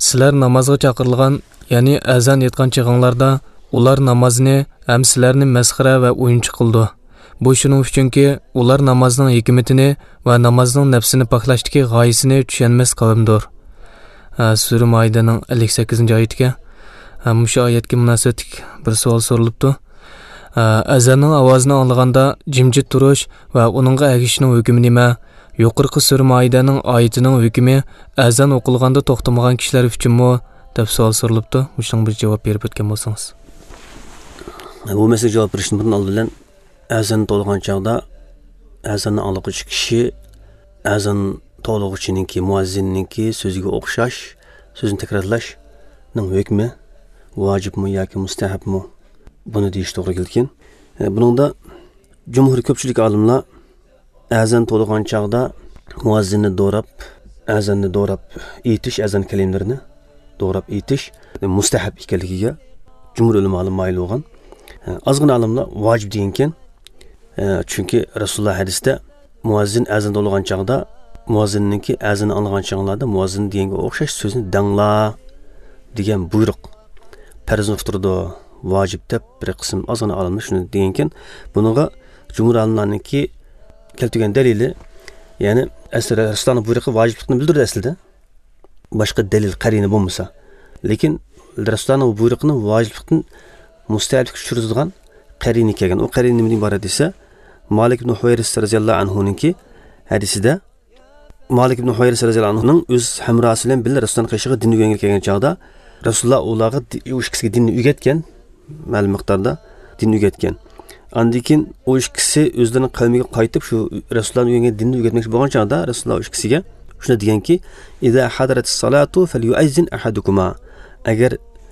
sizlar namozga chaqirilgan, ya'ni azan aytgan chig'inglarda ular namozni ham sizlarni masxara va o'yinchi qildi. Bu shuning uchunki ular namozning hikmatini va namozning nafsini poklashdagi g'oyasini tushunmas qavmdir. Sura Maidaning 58-oyatiga mushu oyatga munosabatlik bir savol so'rilibdi. Azanning ovozini anglaganda jimjit turish va uningga agishishning hukmi nima? Yuqorqi Sura Maidaning oyatining hukmi azan o'qilganda to'xtamagan kishilar uchunmi? deb savol so'rilibdi. Mushning bir javob berib o'tgan bo'lsangiz. Bu masalaga javob berishdan burun oldin azan to'lg'an chog'da azanni anglag'uvchi kishi azan to'lg'uvchininki, muazzinninki so'ziga o'xshash, so'zni takrorlashning hukmi vojibmi yoki mustahabmi? Buni deyish to'g'ri kelgan. Buningda jumhur ko'pchilik olimlar azan to'lg'an chog'da muazzinni do'rab, azanni do'rab aytish, azan kalimlarini do'rab aytish mustahab ekanligiga jumhur ulamo moyil bo'lgan. Ozgina olimlar vojib degan ekan. Chunki Rasululloh hadisda muazzin azan to'lg'an chog'da muazzinninki azan algan chog'larda muazzin deganga o'xshash so'zni dangla degan buyruq farz turdi, vojib deb bir qism ozgina olimlar shuni degan ekan. Buningga jumhur olimlarniki keltirgan dalili, ya'ni aslida Rasulullohning buyruqi vojiblikni bildirdi aslida. Boshqa dalil qarina bo'lmasa, lekin Rasulullohning buyruqini vojiblikdan mustahabga tushiradigan qarina kelgan. O qarina nima iborat desa, Malik ibn Huwayris radhiyallohu anhuninki hadisida Malik ibn Huwayris radhiyallohu anhuning o'z hamrosi bilan birga Rasulullohning qishig'i din o'rganib kelgan chog'da Rasululloh ularga o'shkisiga dinni o'rgatgan, ma'lum miqdorda dinni o'rgatgan. Andan keyin o'shkisi o'zlarining qavmiga qaytib shu Rasulullohning o'rgangan dinni o'rgatmoqchi bo'lgan chog'da Rasululloh o'shkisiga shuni deganki: "Iza hadaratis salatu falyu'azzin ahadukuma." Agar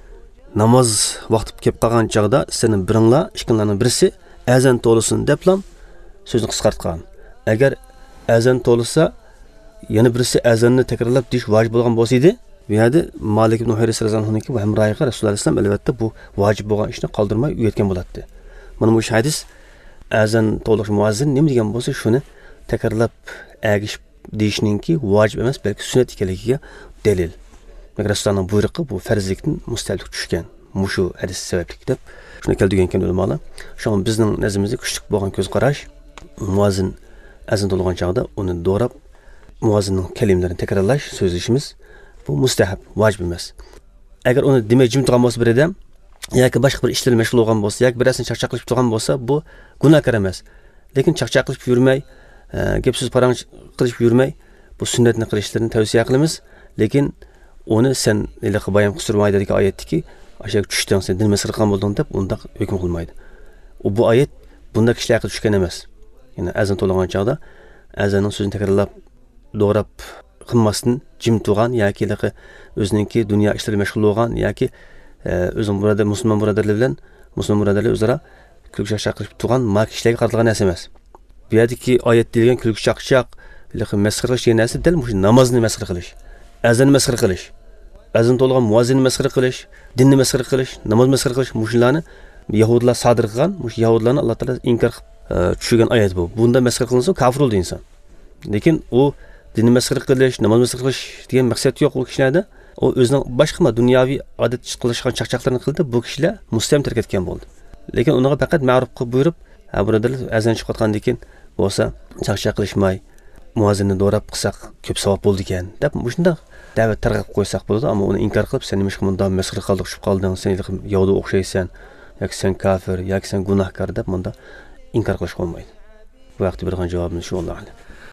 namoz vaqti kelib qolgan chog'da sening biringlar, ikkinlarning birisi azan to'lisin deblam so'zni qisqartgan. Agar azan to'lisa, yana birisi azanni takrorlab deyish vojib bo'lgan bo'lsa edi, bu yerda Malik ibn Huwayris radhiyallohu anhu va hamroyiga Rasululloh sallam albatta bu vojib bo'lgan ishni qoldirmay uyatgan bo'ladi. Mana bu hadis azan to'liq muazzin nima degan bo'lsa, shuni takrorlab agish deyishninki vojib emas, balki sunnat ekanligiga dalil. Rasulullohning buyruqi bu farzlikdan mustahabga tushgan. Mushu hadis sababli deb shuni keltirgan ekan ulamolar. Shu bizning nazrimizda kuchli bo'lgan ko'z qarash, muazzin azan to'lg'an chog'da uni do'rab muazzinning kalimlarini takrorlash, so'zlashimiz bu mustahab, vojib emas. Agar uni demay jim turgan bo'lsa bir odam yoki boshqa bir ishlar mashg'ul bo'lgan bo'lsa, yoki birazini chaqchaq qilib turgan bo'lsa, bu gunohkor emas. Lekin chaqchaq qilib yurmay, gap so'z parang qilib yurmay, bu sunnatni qilishlarini tavsiya qilamiz. Lekin uni sen ilaqi bayon qilmaydi degan oyatdiki, o'sha tushdan sen din masxara qilgan bo'lding deb unda hukm qilmaydi. Bu oyat bunda kishilarga tushgan emas. Ya'ni azan to'lg'an chog'da azanning so'zini takrorlab do'rab qilmasdan jim turgan yoki o'zininki dunyo ishlari mashg'ul bo'lgan yoki o'zim burada musulmon birodarlar bilan musulmon birodarlar o'zaro kulgi chaqchaq qilib turgan kishilarga qaratilgan narsa emas. Bu yerdagi oyat degan kulgi chaqchaq, masxara qilish degan narsa dal mush namozni masxara qilish, azanni masxara qilish, azan to'lg'an muazzinni masxara qilish, dinni masxara qilish, namoz masxara qilish, mushlarni Yahudlar sodir qilgan, mush Yahudlarni Alloh taolo inkor tushirgan oyat bu. Bunda masxara qilinsa kafir bo'ldi inson. Lekin u dinni masxara qilish, namoz masxara qilish degan maqsad yo'q u kishilarda. O o'zining boshqa dunyoviy odat qilishgan chaqchaqlarni qildi, bu kishilar muslim tark etgan bo'ldi. Lekin unga faqat ma'ruf qilib buyurib, birodarlar azan chiqib qotgandan keyin bo'lsa chaqchaq qilishmay, muazzinni do'rab qilsak ko'p savob bo'ldi ekan deb shunday da'vat targ'ib qo'ysak bo'ladi, ammo uni inkor qilib sen nima bundan masxara qildik, tushib qolding, sen yovda o'xshaysan, yoki sen kafir, yoki sen gunohkor deb bunda inkor qilish olmaydi. Bu vaqtda bergan javobimiz shu, Alloh.